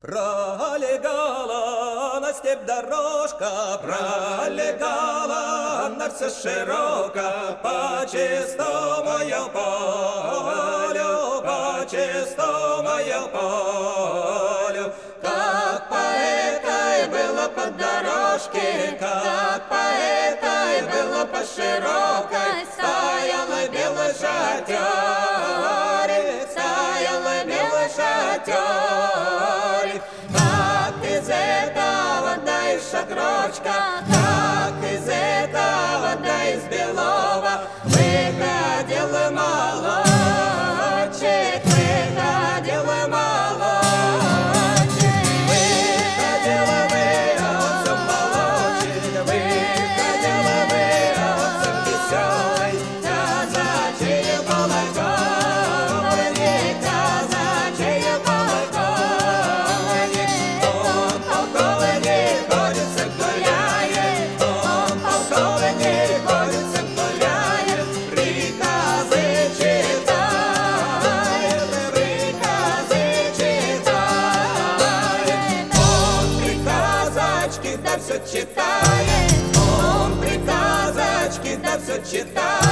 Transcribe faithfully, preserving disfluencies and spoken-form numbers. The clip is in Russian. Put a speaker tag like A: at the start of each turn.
A: Пролегала на степь дорожка, пролегала она вся широка, по чистому полю, по чистому полю. Как по этой было по дорожке, как по этой было по широкой, стояла белый шатер, стояла белый шатер. Как из этого, да из шатрочка, как из этого, да из белого, выходил молодчик, выходил молодчик, выходил выросом молодчик, выходил выросом веселый, казачье полковник, казачье полковник. Он полковник ходится гуляет, он полковник ходится гуляет, приказы читает, приказы читает. Он приказочки да все читает, он приказочки да все читает.